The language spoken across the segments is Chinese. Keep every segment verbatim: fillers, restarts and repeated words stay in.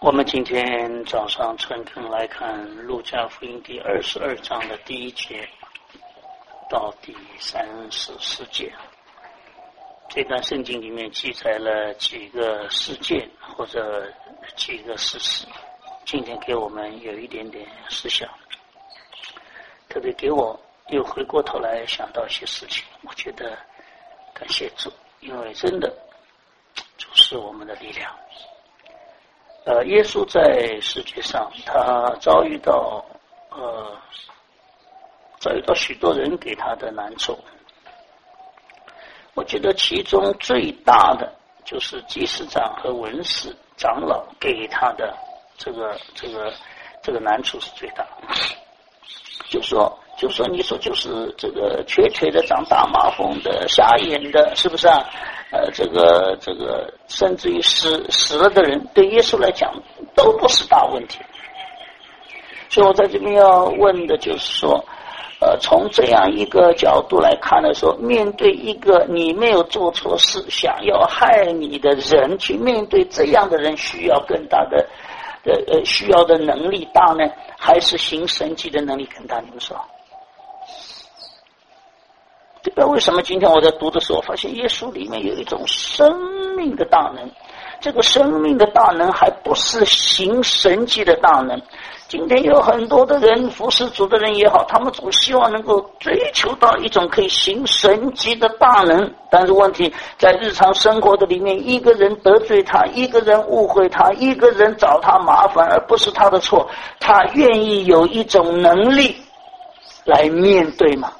我们今天早上诚恳来看路加福音第二十二章的第一节到第三十四节。这段圣经里面记载了几个事件或者几个事实，今天给我们有一点点思想，特别给我又回过头来想到一些事情，我觉得感谢主，因为真的主是我们的力量。呃，耶稣在世界上，他遭遇到呃遭遇到许多人给他的难处。我觉得其中最大的就是祭司长和文士长老给他的这个这个这个难处是最大的。就说就说你说就是这个瘸腿的、长大麻风的、瞎眼的，是不是啊？呃，这个这个，甚至于死死了的人，对耶稣来讲都不是大问题。所以我在这边要问的就是说，呃，从这样一个角度来看的时候，面对一个你没有做错事、想要害你的人，去面对这样的人，需要更大的呃呃需要的能力大呢，还是行神迹的能力更大？你们说？这个为什么今天我在读的时候，发现耶稣里面有一种生命的大能，这个生命的大能还不是行神迹的大能。今天有很多的人，服侍主的人也好，他们总希望能够追求到一种可以行神迹的大能，但是问题在日常生活的里面，一个人得罪他，一个人误会他，一个人找他麻烦，而不是他的错，他愿意有一种能力来面对吗？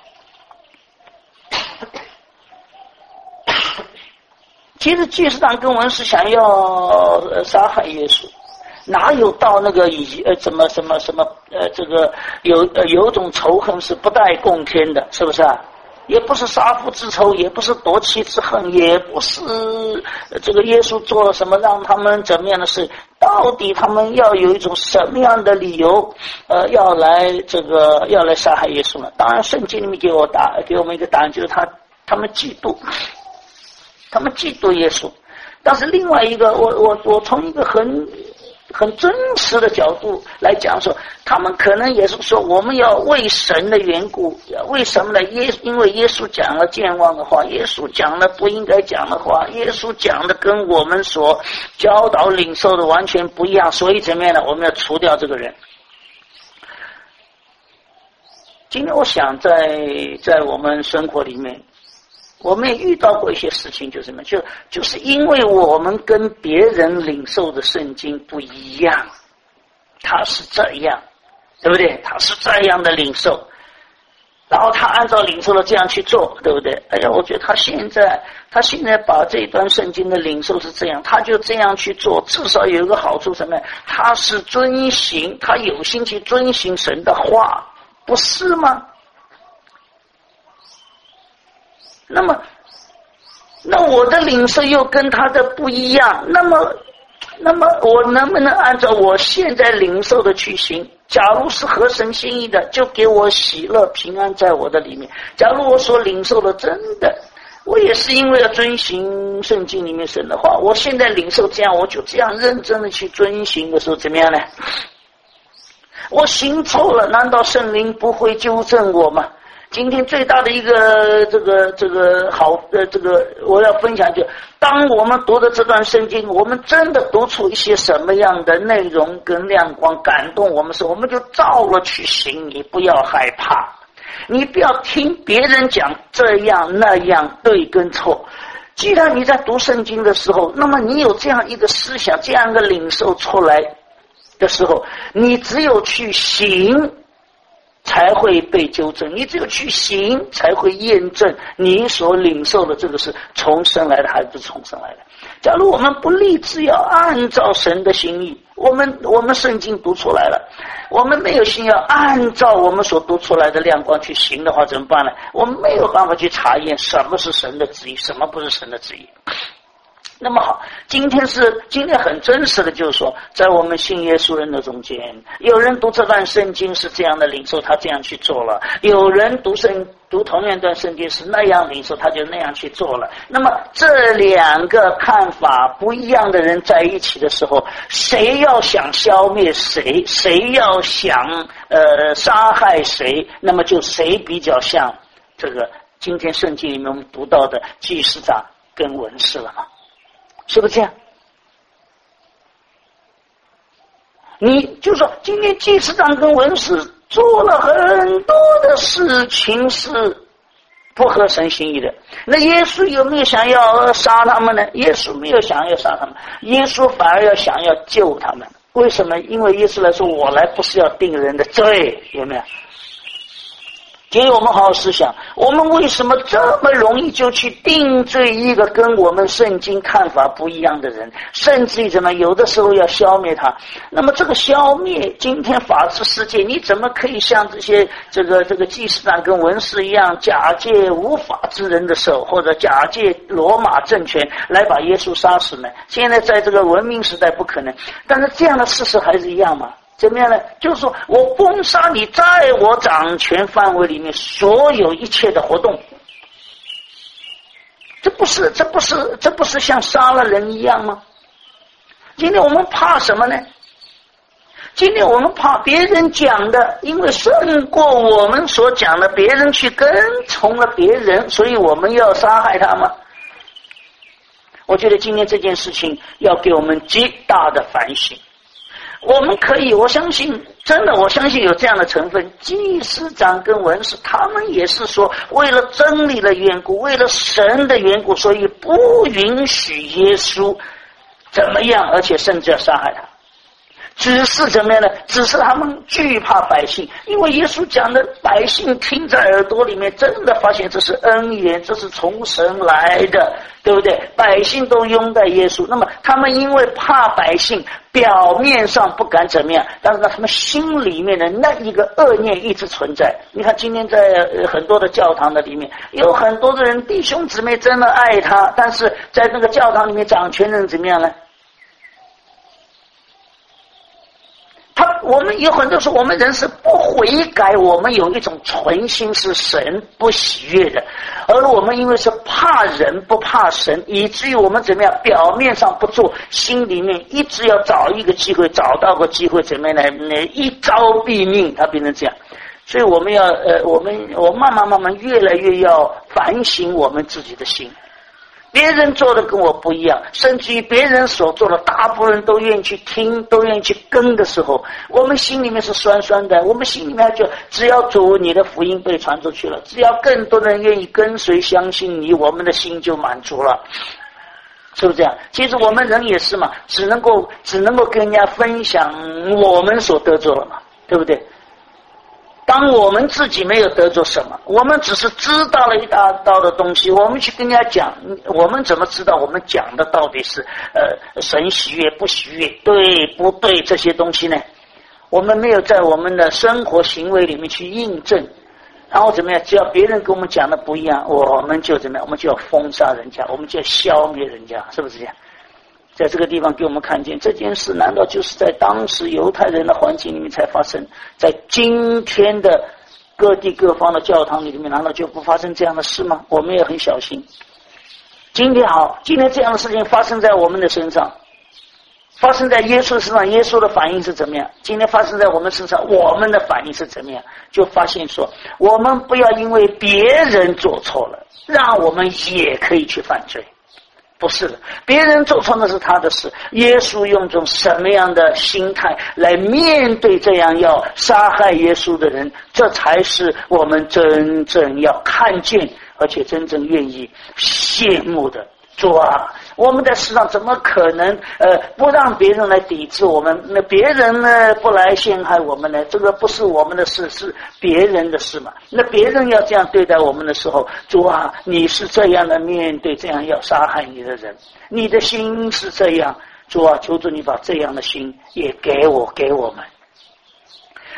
其实祭司长跟文士想要杀害耶稣，哪有到那个以呃什么什么什么呃这个有呃有种仇恨是不带共天的，是不是啊？也不是杀父之仇，也不是夺妻之恨，也不是这个耶稣做了什么让他们怎么样的事，到底他们要有一种什么样的理由呃要来这个要来杀害耶稣呢？当然圣经里面给我答给我们一个答案，就是他他们嫉妒他们嫉妒耶稣。但是另外一个我我我从一个很很真实的角度来讲说，他们可能也是说我们要为神的缘故，为什么呢？耶因为耶稣讲了健忘的话，耶稣讲了不应该讲的话，耶稣讲的跟我们所教导领受的完全不一样，所以怎么样呢？我们要除掉这个人。今天我想在在我们生活里面，我们也遇到过一些事情，就是什么？就就是因为我们跟别人领受的圣经不一样，他是这样，对不对？他是这样的领受，然后他按照领受的这样去做，对不对？哎呀，我觉得他现在他现在把这段圣经的领受是这样，他就这样去做，至少有一个好处什么？他是遵行，他有心去遵行神的话，不是吗？那么那我的领受又跟他的不一样，那么那么我能不能按照我现在领受的去行？假如是合神心意的，就给我喜乐平安在我的里面。假如我所领受的真的，我也是因为要遵行圣经里面神的话，我现在领受这样，我就这样认真的去遵行的时候怎么样呢？我行错了，难道圣灵不会纠正我吗？今天最大的一个这个这个好的这个我要分享，就当我们读的这段圣经，我们真的读出一些什么样的内容跟亮光感动我们时，我们就照了去行。你不要害怕，你不要听别人讲这样那样对跟错。既然你在读圣经的时候，那么你有这样一个思想，这样一个领受出来的时候，你只有去行才会被纠正，你只有去行才会验证你所领受的这个是从生来的还是不从生来的。假如我们不立志要按照神的心意，我们我们圣经读出来了，我们没有心要按照我们所读出来的亮光去行的话，怎么办呢？我们没有办法去查验什么是神的旨意，什么不是神的旨意。 那么好，今天是今天很真实的，就是说，在我们信耶稣人的中间，有人读这段圣经是这样的领受，他这样去做了；有人读圣读同样一段圣经是那样领受，他就那样去做了。那么这两个看法不一样的人在一起的时候，谁要想消灭谁，谁要想呃杀害谁，那么就谁比较像这个今天圣经里面我们读到的祭司长跟文士了嘛？是不是这样？你就说今天祭司长跟文士做了很多的事情是不合神心意的，那耶稣有没有想要杀他们呢？耶稣没有想要杀他们，耶稣反而要想要救他们。为什么？因为耶稣来说，我来不是要定人的罪，有没有？今天我们好好思想，我们为什么这么容易就去定罪一个跟我们圣经看法不一样的人，甚至于怎么有的时候要消灭他？那么这个消灭，今天法治世界，你怎么可以像这些这个这个祭司长跟文士一样，假借无法之人的手，或者假借罗马政权来把耶稣杀死呢？现在在这个文明时代不可能，但是这样的事实还是一样嘛？怎么样呢？就是说我封杀你在我掌权范围里面所有一切的活动，这不是这不是这不是像杀了人一样吗？今天我们怕什么呢？今天我们怕别人讲的，因为胜过我们所讲的，别人去跟从了别人，所以我们要杀害他吗？我觉得今天这件事情要给我们极大的反省。我们可以，我相信，真的，我相信有这样的成分。祭司长跟文士，他们也是说，为了真理的缘故，为了神的缘故，所以不允许耶稣怎么样，而且甚至要杀害他。只是怎么样呢？只是他们惧怕百姓，因为耶稣讲的，百姓听在耳朵里面，真的发现这是恩言，这是从神来的，对不对？百姓都拥戴耶稣，那么他们因为怕百姓，表面上不敢怎么样，但是呢，他们心里面的那一个恶念一直存在。你看今天在很多的教堂的里面，有很多的人弟兄姊妹真的爱他，但是在那个教堂里面掌权人怎么样呢？他我们有很多时候，我们人是不悔改，我们有一种存心是神不喜悦的，而我们因为是怕人不怕神，以至于我们怎么样，表面上不做，心里面一直要找一个机会，找到个机会怎么样来一招毙命，它变成这样。所以我们要呃，我们我慢慢慢慢越来越要反省我们自己的心。别人做的跟我不一样，甚至于别人所做的大部分人都愿意去听，都愿意去跟的时候，我们心里面是酸酸的，我们心里面就只要主你的福音被传出去了，只要更多人愿意跟随相信你，我们的心就满足了，是不是这样？其实我们人也是嘛，只能够只能够跟人家分享我们所得着了嘛，对不对？当我们自己没有得着什么，我们只是知道了一大道的东西，我们去跟人家讲，我们怎么知道我们讲的到底是呃神喜悦不喜悦，对不对这些东西呢？我们没有在我们的生活行为里面去印证，然后怎么样？只要别人跟我们讲的不一样，我们就怎么样？我们就要封杀人家，我们就要消灭人家，是不是这样？在这个地方给我们看见这件事，难道就是在当时犹太人的环境里面才发生？在今天的各地各方的教堂里面，难道就不发生这样的事吗？我们也很小心。今天好，今天这样的事情发生在我们的身上，发生在耶稣身上，耶稣的反应是怎么样？今天发生在我们身上，我们的反应是怎么样？就发现说，我们不要因为别人做错了，让我们也可以去犯罪。不是的，别人做错那是他的事，耶稣用这种什么样的心态来面对这样要杀害耶稣的人，这才是我们真正要看见而且真正愿意羡慕的。主啊，我们在世上怎么可能呃不让别人来抵制我们？那别人呢不来陷害我们呢？这个不是我们的事，是别人的事嘛。那别人要这样对待我们的时候，主啊，你是这样的面对这样要杀害你的人，你的心是这样。主啊，求主你把这样的心也给我给我们。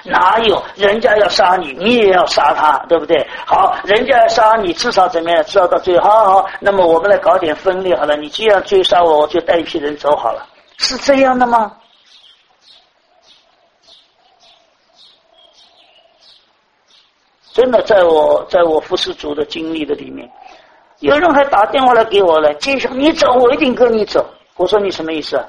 哪有？人家要杀你，你也要杀他，对不对？好，人家要杀你，至少怎么样？至少到最后，好好，那么我们来搞点分裂好了。你既然追杀我，我就带一批人走好了，是这样的吗？真的，在我在我服侍主的经历的里面，有人还打电话来给我了，接下你走，我一定跟你走。我说你什么意思啊？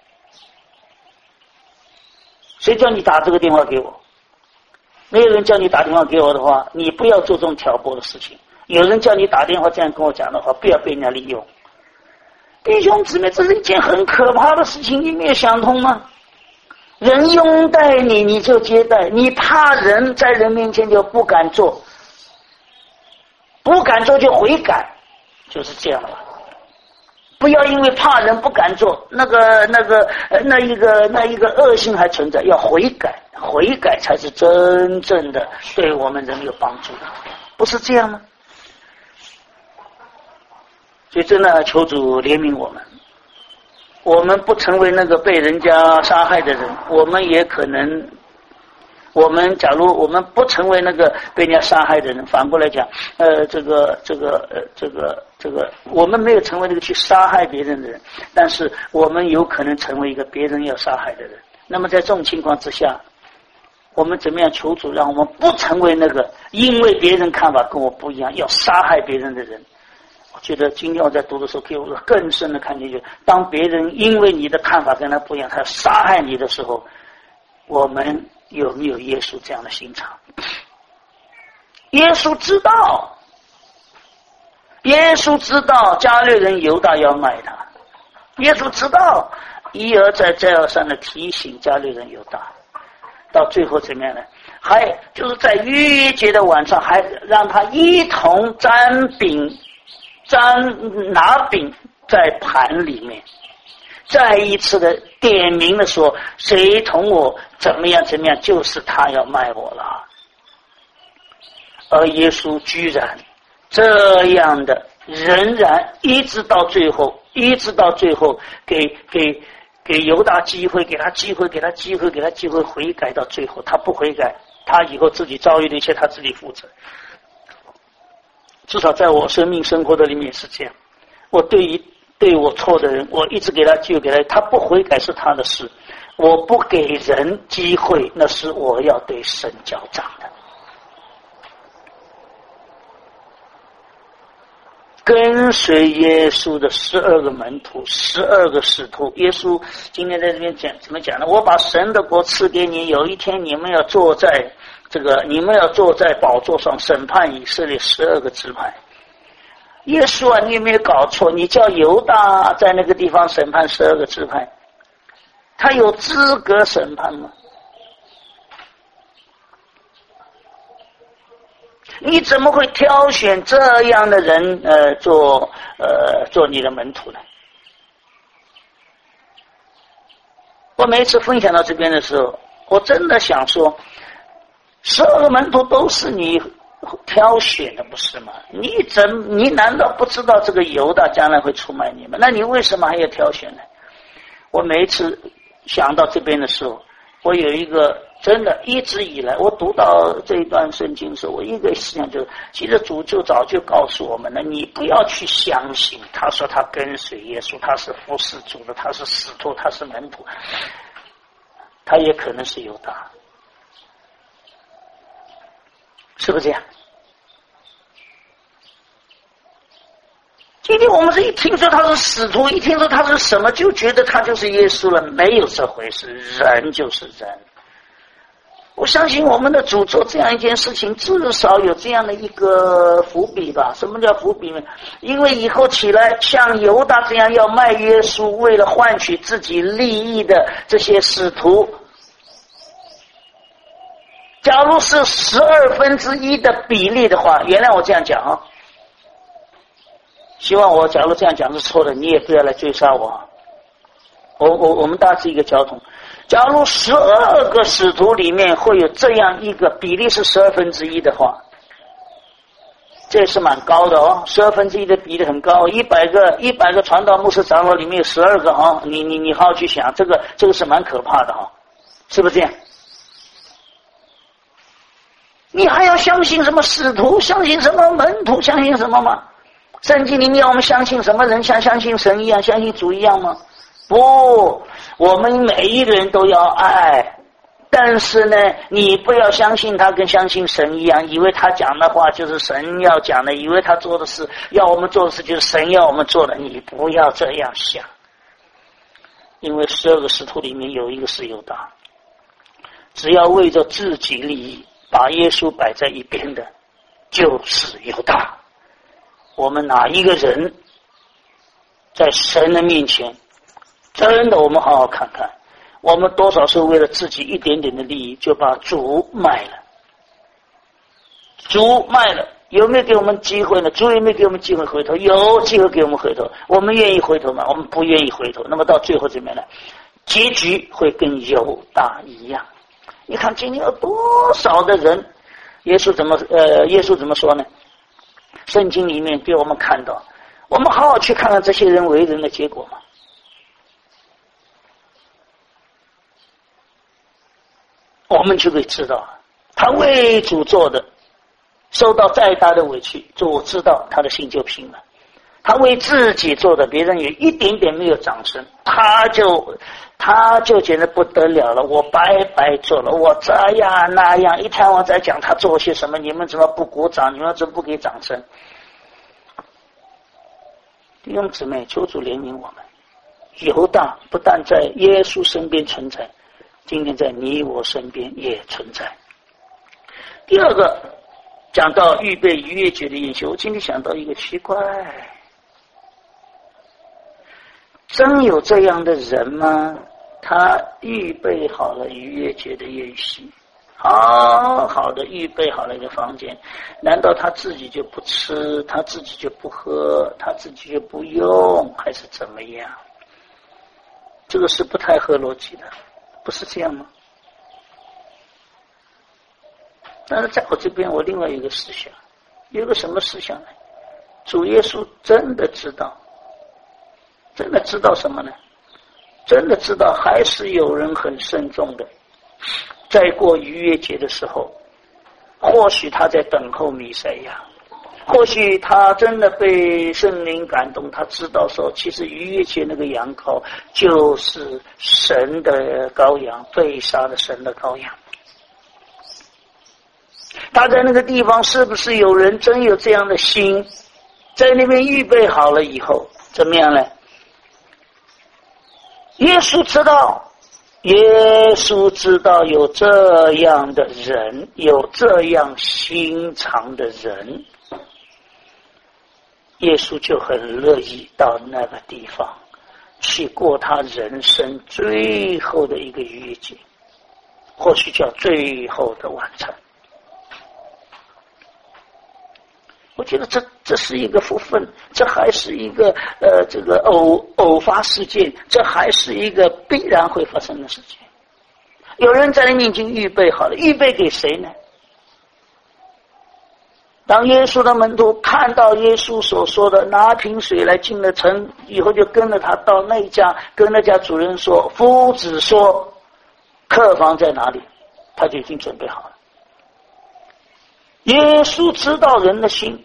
谁叫你打这个电话给我？没有人叫你打电话给我的话，你不要做这种挑拨的事情。有人叫你打电话这样跟我讲的话，不要被人家利用。弟兄姊妹，这是一件很可怕的事情，你没有想通吗？人拥戴你，你就接待；你怕人，在人面前就不敢做，不敢做就悔改，就是这样了。不要因为怕人不敢做，那个那个那一个那一个恶性还存在，要悔改，悔改才是真正的对我们人有帮助的，不是这样吗？所以真的求主怜悯我们。我们不成为那个被人家杀害的人，我们也可能，我们假如我们不成为那个被人家杀害的人，反过来讲，呃，这个这个呃这个这个，我们没有成为那个去杀害别人的人，但是我们有可能成为一个别人要杀害的人。那么在这种情况之下，我们怎么样求主，让我们不成为那个因为别人看法跟我不一样要杀害别人的人？我觉得今天我在读的时候，给我更深的看见，就当别人因为你的看法跟他不一样，他杀害你的时候，我们有没有耶稣这样的心肠？耶稣知道，耶稣知道加略人犹大要卖他，耶稣知道，一而再再而三的提醒加略人犹大，到最后怎么样呢？还就是在逾越节的晚上，还让他一同沾饼。沾拿饼在盘里面，再一次的点名的说，谁同我怎么样怎么样，就是他要卖我了。而耶稣居然这样的，仍然一直到最后，一直到最后，给给给犹大机会，给他机会，给他机会，给他机会悔改，到最后他不悔改，他以后自己遭遇的一切他自己负责。至少在我生命生活的里面是这样，我对于对我错的人，我一直给他机会，给他，他不悔改是他的事，我不给人机会，那是我要对神交账的。跟随耶稣的十二个门徒，十二个使徒，耶稣今天在这边讲怎么讲呢？我把神的国赐给你，有一天你们要坐在这个，你们要坐在宝座上审判以色列十二个支派。耶稣啊，你有没有搞错？你叫犹大在那个地方审判十二个支派，他有资格审判吗？你怎么会挑选这样的人呃做呃做你的门徒呢？我每一次分享到这边的时候，我真的想说，十二个门徒都是你挑选的，不是吗？你怎你难道不知道这个犹大将来会出卖你吗？那你为什么还要挑选呢？我每一次想到这边的时候，我有一个真的一直以来，我读到这一段圣经的时候，我一个思想就是，其实主就早就告诉我们了，你不要去相信他说他跟随耶稣，他是服侍主的，他是使徒，他是门徒，他也可能是犹大，是不是这样？今天我们是一听说他是使徒，一听说他是什么，就觉得他就是耶稣了，没有这回事，人就是人。我相信我们的主做这样一件事情，至少有这样的一个伏笔吧。什么叫伏笔呢？因为以后起来像犹大这样要卖耶稣，为了换取自己利益的这些使徒，假如是十二分之一的比例的话，原谅我这样讲啊，希望我假如这样讲是错的，你也不要来追杀我。我我我们大致一个交通。假如十二个使徒里面会有这样一个比例是十二分之一的话，这是蛮高的哦，十二分之一的比例很高，一百个一百个传道牧师长老里面有十二个啊，你你你好好去想，这个这个是蛮可怕的啊，是不是这样？ 你还要相信什么使徒，相信什么门徒，相信什么吗？圣经里面要我们相信什么人，像相信神一样，相信主一样吗？不，我们每一个人都要爱，但是呢，你不要相信他跟相信神一样，以为他讲的话就是神要讲的，以为他做的事要我们做的事就是神要我们做的，你不要这样想。因为十二个使徒里面有一个是犹大，只要为着自己利益把耶稣摆在一边的就是犹大。我们哪一个人在神的面前真的，我们好好看看，我们多少是为了自己一点点的利益就把主卖了。主卖了，有没有给我们机会呢？主有没有给我们机会回头？有机会给我们回头，我们愿意回头吗？我们不愿意回头。那么到最后怎么样呢？结局会跟犹大一样。你看今天有多少的人，耶稣怎么呃，耶稣怎么说呢？圣经里面给我们看到，我们好好去看看这些人为人的结果嘛。我们就可以知道，他为主做的，受到再大的委屈，主知道他的心就平了。他为自己做的，别人也一点点没有掌声，他就他就觉得不得了了，我白白做了，我这样那样，一天我在讲他做些什么，你们怎么不鼓掌？你们怎么不给掌声？弟兄姊妹，求主怜悯我们。犹大不但在耶稣身边存在，今天在你我身边也存在。第二个讲到预备逾越节的宴席，我今天想到一个奇怪，真有这样的人吗？他预备好了逾越节的宴席，好好的预备好了一个房间，难道他自己就不吃，他自己就不喝，他自己就不用，还是怎么样？这个是不太合逻辑的，不是这样吗？但是在我这边，我另外有一个思想，有一个什么思想呢？主耶稣真的知道，真的知道什么呢？真的知道还是有人很慎重的，在过逾越节的时候，或许他在等候弥赛亚，或许他真的被圣灵感动，他知道说其实逾越节那个羊羔就是神的羔羊，被杀的神的羔羊。他在那个地方是不是有人真有这样的心，在那边预备好了以后怎么样呢？耶稣知道，耶稣知道有这样的人，有这样心肠的人，耶稣就很乐意到那个地方去过他人生最后的一个逾越节，或许叫最后的晚餐。我觉得这这是一个福分，这还是一个呃这个偶偶发事件，这还是一个必然会发生的事情。有人在你面前预备好了，预备给谁呢？当耶稣的门徒看到耶稣所说的拿瓶水来进了城以后，就跟着他到那家，跟那家主人说，夫子说客房在哪里，他就已经准备好了。耶稣知道人的心，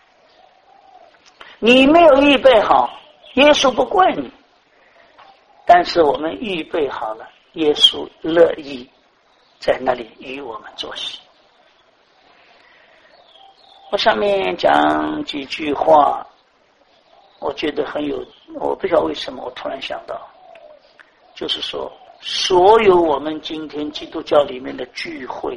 你没有预备好，耶稣不怪你，但是我们预备好了，耶稣乐意在那里与我们作席。我下面讲几句话，我觉得很有，我不知道为什么我突然想到，就是说所有我们今天基督教里面的聚会，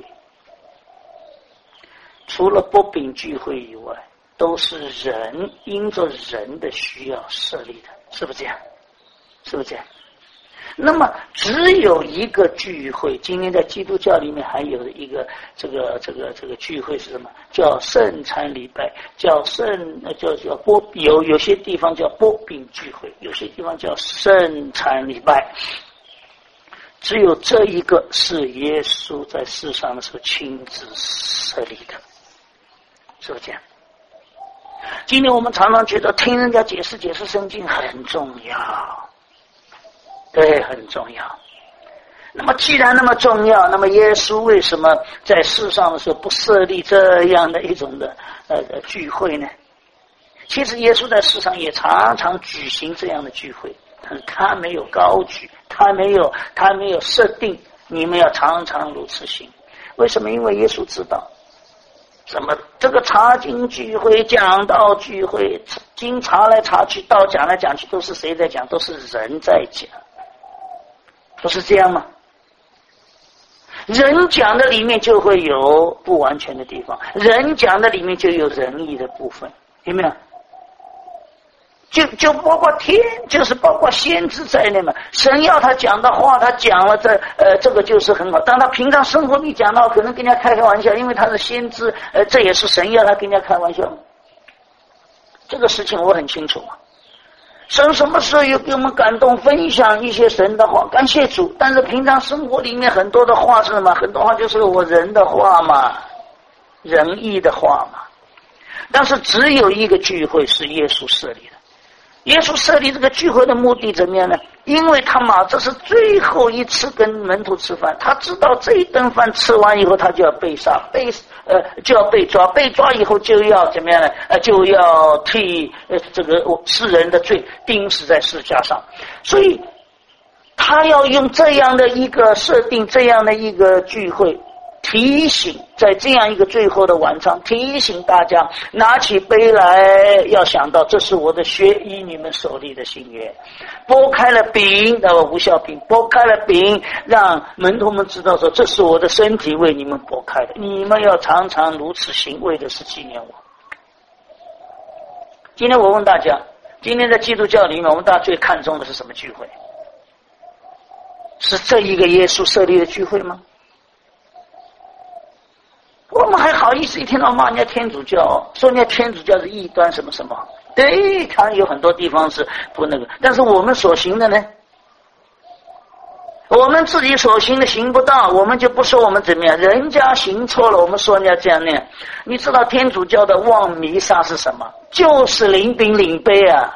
除了擘饼聚会以外，都是人因着人的需要设立的，是不是这样？是不是这样？那么只有一个聚会，今天在基督教里面还有一个这个这个这个聚会是什么？叫圣餐礼拜，叫圣叫叫擘有有些地方叫擘饼聚会，有些地方叫圣餐礼拜。只有这一个是耶稣在世上的时候亲自设立的，是不是这样？今天我们常常觉得听人家解释解释圣经很重要，对，很重要。 那么既然那么重要，那么耶稣为什么在世上的时候不设立这样的一种的呃聚会呢？其实耶稣在世上也常常举行这样的聚会，但是他没有高举，他没有他没有设定你们要常常如此行。为什么？因为耶稣知道什么这个查经聚会、讲道聚会，经查来查去，道讲来讲去，都是谁在讲？都是人在讲，不是这样吗？人讲的里面就会有不完全的地方，人讲的里面就有仁义的部分，有没有？就就包括天，就是包括先知在内嘛。神要他讲的话，他讲了这呃这个就是很好。当他平常生活里讲到，可能跟人家开开玩笑，因为他是先知，呃，这也是神要他跟人家开玩笑。这个事情我很清楚嘛。神什么时候有给我们感动分享一些神的话，感谢主。但是平常生活里面很多的话是什么？很多话就是我人的话嘛，仁义的话嘛。但是只有一个聚会是耶稣设立的。耶稣设立这个聚会的目的怎么样呢？因为他嘛，这是最后一次跟门徒吃饭，他知道这一顿饭吃完以后，他就要被杀，被呃就要被抓，被抓以后就要怎么样呢？呃，就要替呃这个世人的罪钉死在十字架上。所以他要用这样的一个设定，这样的一个聚会。提醒在这样一个最后的晚上，提醒大家拿起杯来，要想到这是我的血，依你们手里的新约。拨开了饼，那么无效饼，拨开了饼，让门徒们知道说这是我的身体为你们拨开的，你们要常常如此行，为的是纪念我。今天我问大家，今天在基督教里面，我们大家最看重的是什么聚会？是这一个耶稣设立的聚会吗？我们还好意思一天到晚骂人家天主教，说人家天主教是异端什么什么？对，他有很多地方是不那个，但是我们所行的呢？我们自己所行的行不到，我们就不说我们怎么样，人家行错了，我们说人家这样那样。你知道天主教的望弥撒是什么？就是领饼领杯啊！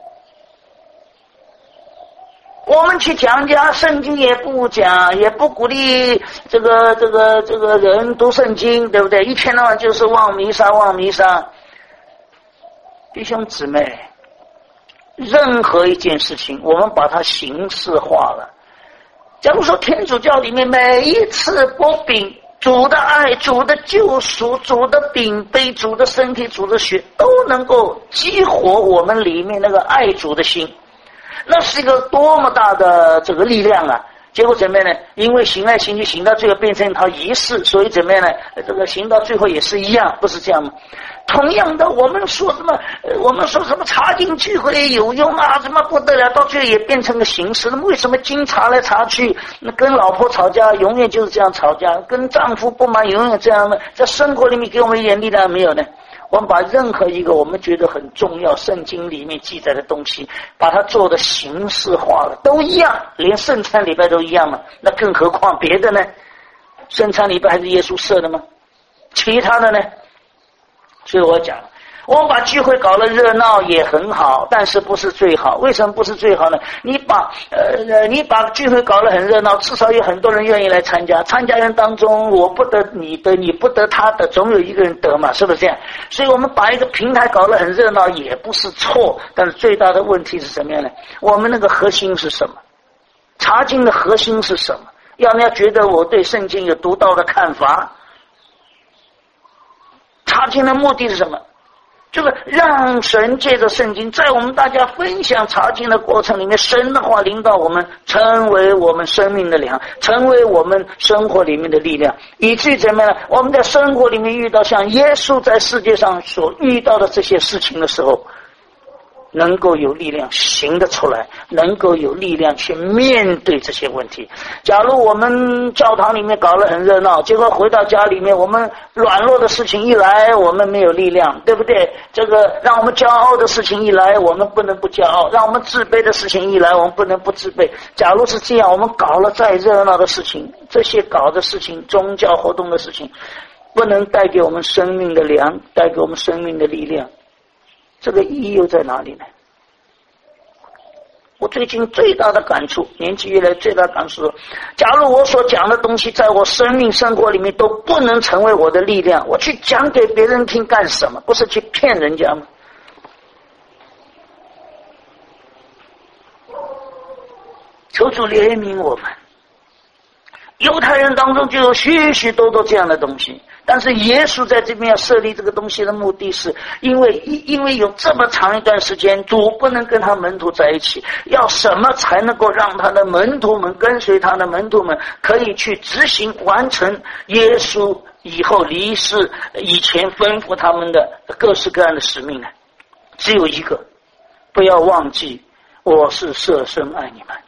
我们去讲讲圣经也不讲，也不鼓励这个这个这个人读圣经，对不对？一天到晚就是望弥撒望弥撒。弟兄姊妹，任何一件事情，我们把它形式化了。假如说天主教里面每一次拨饼，主的爱、主的救赎、主的饼杯、主的身体、主的血，都能够激活我们里面那个爱主的心。那是一个多么大的这个力量啊！结果怎么样呢？因为行来行去，行到最后变成一套仪式，所以怎么样呢？这个行到最后也是一样，不是这样吗？同样的，我们说什么？我们说什么查经聚会有用啊？怎么不得了？到最后也变成个形式。那么为什么经查来查去？那跟老婆吵架，永远就是这样吵架；跟丈夫不满，永远这样的。在生活里面给我们一点力量没有呢？我们把任何一个我们觉得很重要圣经里面记载的东西，把它做的形式化了，都一样，连圣餐礼拜都一样嘛，那更何况别的呢？圣餐礼拜还是耶稣设的吗？其他的呢？所以我讲，我们把聚会搞得热闹也很好，但是不是最好。为什么不是最好呢？你把呃你把聚会搞得很热闹，至少有很多人愿意来参加，参加人当中我不得你的，你不得他的，总有一个人得嘛，是不是这样？所以我们把一个平台搞得很热闹也不是错，但是最大的问题是什么样呢？我们那个核心是什么？查经的核心是什么？要人家觉得我对圣经有独到的看法。查经的目的是什么？就是让神借着圣经，在我们大家分享查经的过程里面，神的话领导我们，成为我们生命的粮，成为我们生活里面的力量，以至于怎么样呢？我们在生活里面遇到像耶稣在世界上所遇到的这些事情的时候，能够有力量行得出来，能够有力量去面对这些问题。假如我们教堂里面搞得很热闹，结果回到家里面，我们软弱的事情一来，我们没有力量，对不对？这个让我们骄傲的事情一来，我们不能不骄傲；让我们自卑的事情一来，我们不能不自卑。假如是这样，我们搞了再热闹的事情，这些搞的事情，宗教活动的事情，不能带给我们生命的粮，带给我们生命的力量，这个意义又在哪里呢？ 我最近最大的感触，年纪越来越最大的感触说，假如我所讲的东西在我生命生活里面都不能成为我的力量，我去讲给别人听干什么？不是去骗人家吗？求主怜悯我们。犹太人当中就有许许多多这样的东西，但是耶稣在这边要设立这个东西的目的是因为因为有这么长一段时间主不能跟他门徒在一起，要什么才能够让他的门徒们跟随他的门徒们可以去执行完成耶稣以后离世以前吩咐他们的各式各样的使命呢？只有一个，不要忘记我是舍身爱你们。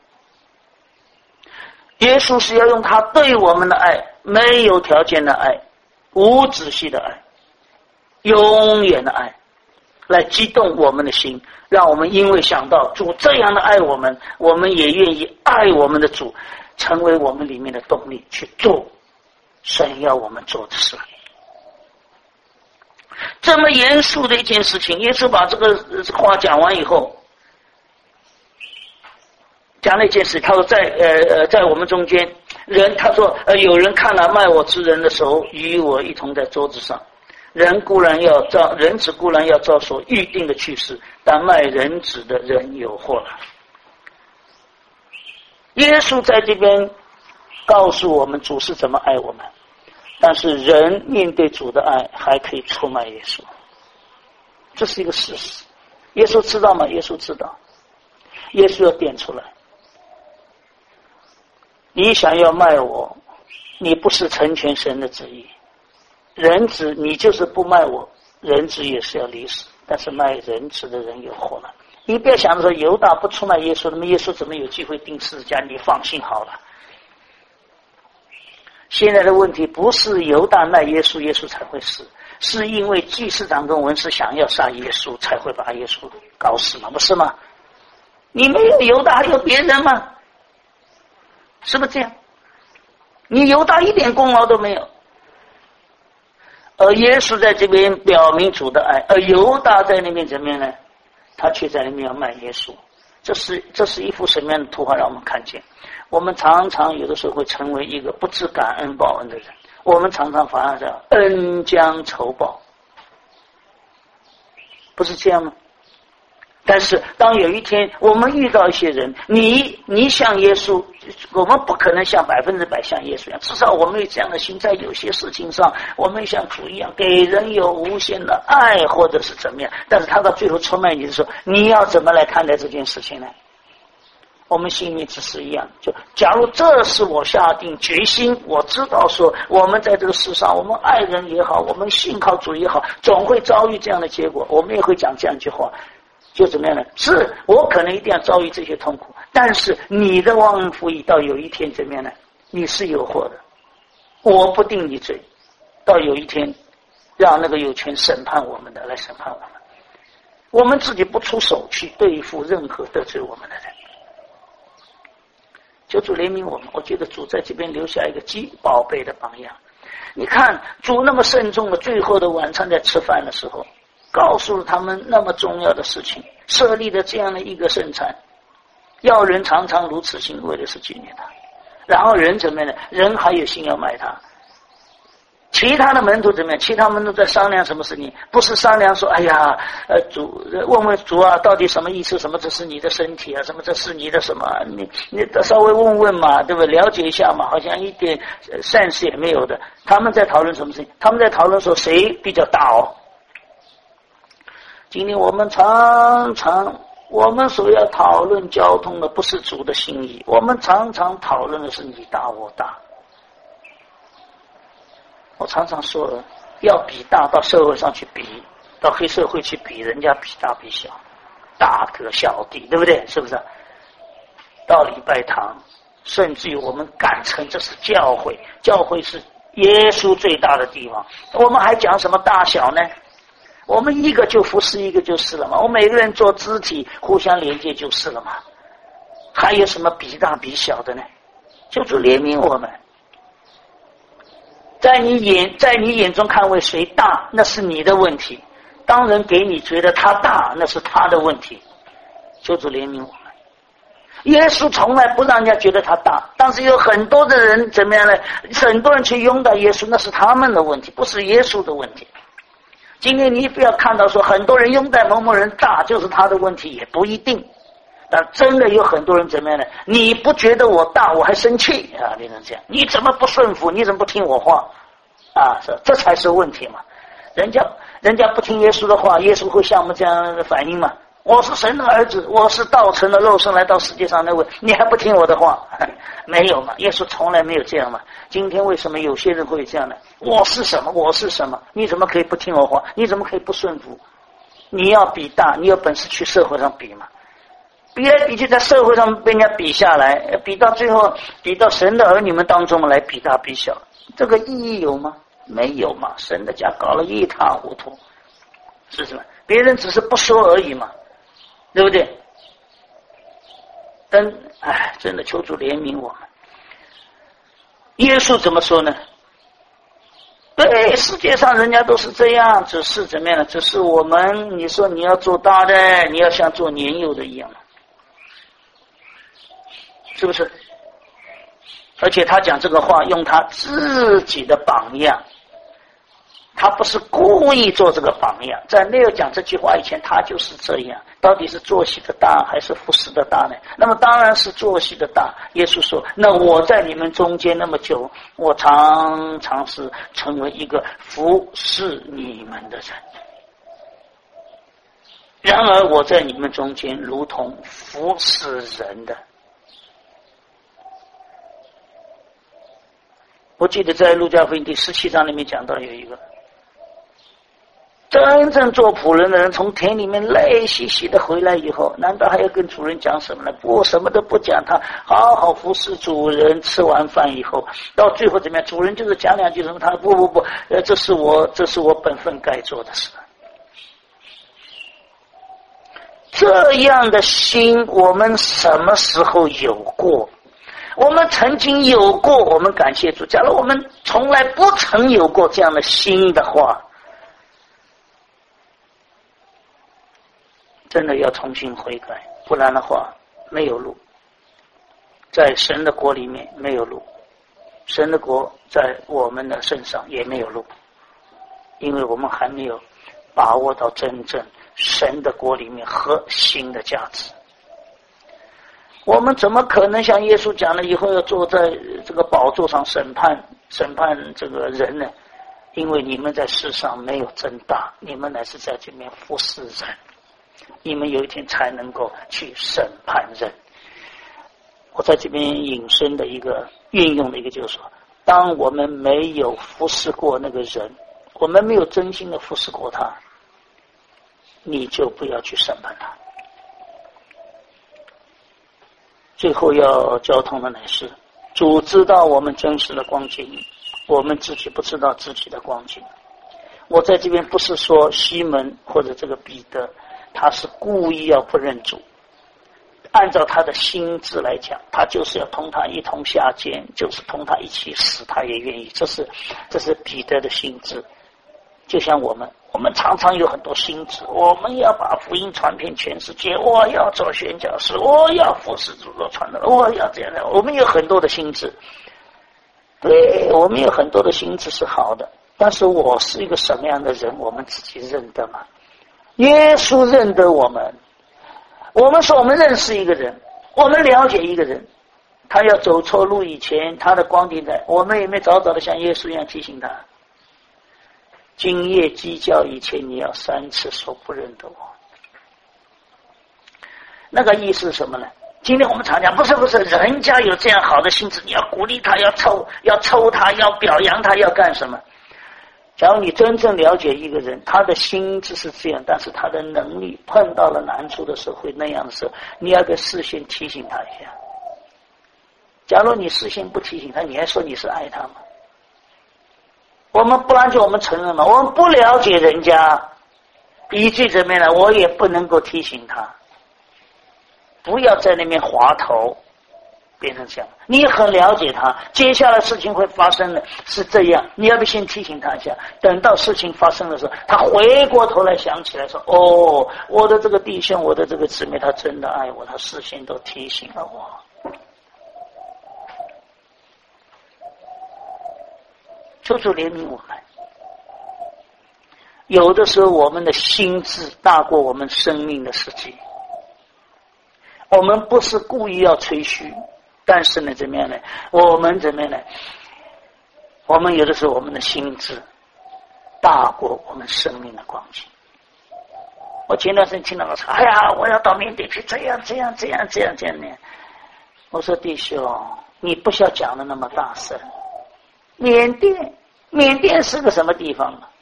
耶稣是要用他对我们的爱，没有条件的爱，无止息的爱，永远的爱，来激动我们的心，让我们因为想到主这样的爱我们，我们也愿意爱我们的主，成为我们里面的动力，去做神要我们做的事。这么严肃的一件事情，耶稣把这个话讲完以后，讲了一件事，他说在呃呃在我们中间人，他说呃有人看了卖我之人的手与我一同在桌子上，人固然要照人子固然要照所预定的去世，但卖人子的人有祸了。耶稣在这边告诉我们主是怎么爱我们，但是人面对主的爱还可以出卖耶稣，这是一个事实。耶稣知道吗？耶稣知道，耶稣要点出来，你想要卖我，你不是成全神的旨意。人子你就是不卖我，人子也是要离死，但是卖人子的人有祸了。你不要想着说犹大不出卖耶稣，那么耶稣怎么有机会定十字架？你放心好了。现在的问题不是犹大卖耶稣，耶稣才会死，是因为祭司长跟文士想要杀耶稣，才会把耶稣搞死嘛，不是吗？你没有犹大，还有别人吗？是不是这样？你犹大一点功劳都没有，而耶稣在这边表明主的爱，而犹大在那边怎么样呢？他却在那边要卖耶稣。这是这是一幅什么样的图画？让我们看见，我们常常有的时候会成为一个不知感恩报恩的人，我们常常反而叫恩将仇报，不是这样吗？但是当有一天我们遇到一些人，你你像耶稣，我们不可能像百分之百像耶稣一样，至少我们有这样的心，在有些事情上我们像主一样给人有无限的爱，或者是怎么样。但是他到最后出卖你的时候，你要怎么来看待这件事情呢？我们心里只是一样，就假如这是我下定决心，我知道说我们在这个世上，我们爱人也好，我们信靠主也好，总会遭遇这样的结果，我们也会讲这样一句话，就怎么样呢？是我可能一定要遭遇这些痛苦，但是你的忘恩负义到有一天怎么样呢？你是有祸的，我不定你罪，到有一天让那个有权审判我们的来审判我们，我们自己不出手去对付任何得罪我们的人。求主怜悯我们，我觉得主在这边留下一个极宝贝的榜样。你看主那么慎重的最后的晚餐，在吃饭的时候告诉了他们那么重要的事情，设立了这样的一个圣餐，要人常常如此行，为的是纪念他。然后人怎么样呢？人还有心要卖他。其他的门徒怎么样？其他门徒在商量什么事情？不是商量说，哎呀，呃，主问问主啊，到底什么意思？什么这是你的身体啊？什么这是你的什么？你你稍微问问嘛，对不对？了解一下嘛，好像一点善事也没有的。他们在讨论什么事情？他们在讨论说谁比较大哦。今天我们常常，我们所要讨论交通的不是主的心意，我们常常讨论的是你大我大。我常常说了，要比大，到社会上去比，到黑社会去比，人家比大比小，大哥小弟，对不对？是不是？到礼拜堂，甚至于我们敢称这是教会，教会是耶稣最大的地方，我们还讲什么大小呢？我们一个就服侍一个就是了嘛，我每个人做肢体互相连接就是了嘛，还有什么比大比小的呢？求主怜悯我们。在你眼在你眼中看为谁大，那是你的问题，当人给你觉得他大，那是他的问题。求主怜悯我们。 耶稣从来不让人家觉得他大，但是有很多的人怎么样呢？很多人去拥戴耶稣，那是他们的问题，不是耶稣的问题。今天你不要看到说很多人拥戴某某人大就是他的问题，也不一定。但真的有很多人怎么样呢？你不觉得我大，我还生气啊！变成这样，你怎么不顺服？你怎么不听我话？啊，这这才是问题嘛！人家人家不听耶稣的话，耶稣会像我们这样的反应吗？我是神的儿子，我是道成的肉身来到世界上那位，你还不听我的话？没有嘛，耶稣从来没有这样嘛。今天为什么有些人会这样呢？我是什么？我是什么？你怎么可以不听我话？你怎么可以不顺服？你要比大，你有本事去社会上比嘛？比来比去，在社会上被人家比下来，比到最后，比到神的儿女们当中来比大比小，这个意义有吗？没有嘛。神的家搞了一塌糊涂，是什么？别人只是不说而已嘛。对不对？但哎，真的求主怜悯我们。耶稣怎么说呢？对，世界上人家都是这样，只是怎么样呢？只是我们，你说你要做大的，你要像做年幼的一样，是不是？而且他讲这个话，用他自己的榜样。他不是故意做这个榜样，在没有讲这句话以前，他就是这样。到底是做戏的大还是服侍的大呢？那么当然是做戏的大。耶稣说：“那我在你们中间那么久，我常常是成为一个服侍你们的人。然而我在你们中间，如同服侍人的。”我记得在路加福音第十七章里面讲到有一个。真正做仆人的人从田里面累兮兮的回来以后，难道还要跟主人讲什么呢？不，什么都不讲，他好好服侍主人。吃完饭以后，到最后怎么样？主人就是讲两句什么，他不不不，呃，这是我这是我本分该做的事。这样的心，我们什么时候有过？我们曾经有过，我们感谢主。假如我们从来不曾有过这样的心的话，真的要重新悔改，不然的话没有路。在神的国里面没有路，神的国在我们的身上也没有路，因为我们还没有把握到真正神的国里面核心的价值。我们怎么可能像耶稣讲了以后要坐在这个宝座上审判审判这个人呢？因为你们在世上没有增大，你们乃是在这边服侍人，你们有一天才能够去审判人。我在这边引申的一个运用的一个就是说，当我们没有服侍过那个人，我们没有真心的服侍过他，你就不要去审判他。最后要交通的乃是主知道我们真实的光景，我们自己不知道自己的光景。我在这边不是说西门或者这个彼得他是故意要不认主，按照他的心智来讲，他就是要同他一同下监，就是同他一起死，他也愿意。这是这是彼得的心智。就像我们我们常常有很多心智，我们要把福音传遍全世界，我要做宣教士，我要服侍主做传道，我要这样的。我们有很多的心智，对，我们有很多的心智是好的，但是我是一个什么样的人，我们自己认得吗？耶稣认得我们。我们说我们认识一个人，我们了解一个人，他要走错路以前，他的光景在，我们有没有早早的像耶稣一样提醒他？今夜鸡叫以前，你要三次说不认得我。那个意思是什么呢？今天我们常讲，不是不是，人家有这样好的心智，你要鼓励他，要抽，要抽他，要表扬他，要干什么？假如你真正了解一个人，他的心智是这样，但是他的能力碰到了难处的时候会那样的时候，你要跟事先提醒他一下。假如你事先不提醒他，你还说你是爱他吗？我们不然就我们承认嘛，我们不了解人家，以至怎么样呢？我也不能够提醒他，不要在那边滑头， 变成这样，你很了解他，接下来事情会发生的是这样，你要不先提醒他一下，等到事情发生的时候，他回过头来想起来说，哦，我的这个弟兄，我的这个姊妹，他真的爱我，他事先都提醒了我。求主怜悯我们，有的时候我们的心智大过我们生命的实际，我们不是故意要吹嘘，但是呢，怎么样呢？我们怎么样呢？我们有的时候我们的心智大过我们生命的光景。我前段时间听到我说：“哎呀，我要到缅甸去，这样这样这样这样这样呢。”我说：“弟兄，你不需要讲的那么大声。缅甸，缅甸是个什么地方啊？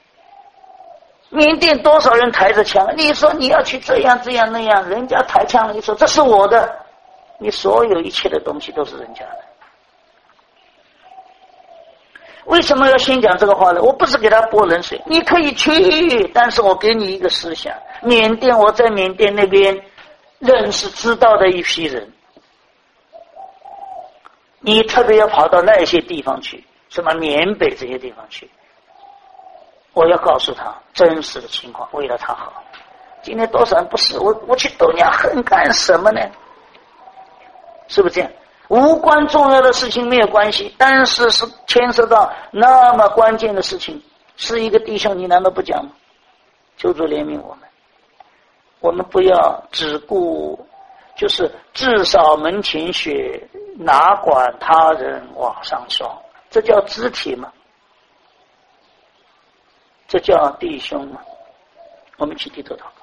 缅甸多少人抬着枪？你说你要去这样这样那样，人家抬枪了，你说这是我的。”你所有一切的东西都是人家的，为什么要先讲这个话呢？我不是给他泼冷水，你可以去，但是我给你一个思想：缅甸，我在缅甸那边认识知道的一批人，你特别要跑到那些地方去，什么缅北这些地方去，我要告诉他真实的情况，为了他好。今天多少人不是我，我去斗娘恨干什么呢？是不是这样？无关重要的事情没有关系，但是是牵涉到那么关键的事情，是一个弟兄，你难道不讲吗？求主怜悯我们，我们不要只顾就是至少门前雪，哪管他人网上霜，这叫肢体吗？这叫弟兄吗？我们去低头祷告。